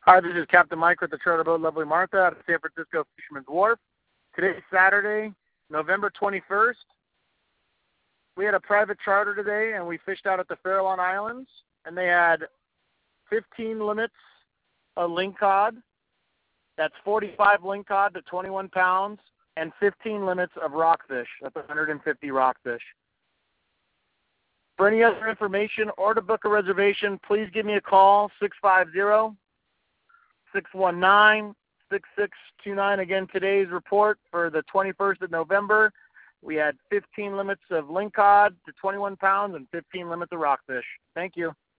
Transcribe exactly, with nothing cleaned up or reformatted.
Hi, this is Captain Mike with the Charter Boat Lovely Martha out of San Francisco Fisherman's Wharf. Today's Saturday, November twenty-first. We had a private charter today, and we fished out at the Farallon Islands, and they had fifteen limits of lingcod. That's forty-five lingcod to twenty-one pounds, and fifteen limits of rockfish. That's one hundred fifty rockfish. For any other information or to book a reservation, please give me a call, six five zero, six one nine, six six two nine. Again, today's report for the twenty-first of November, we had fifteen limits of lingcod to twenty-one pounds and fifteen limits of rockfish. Thank you.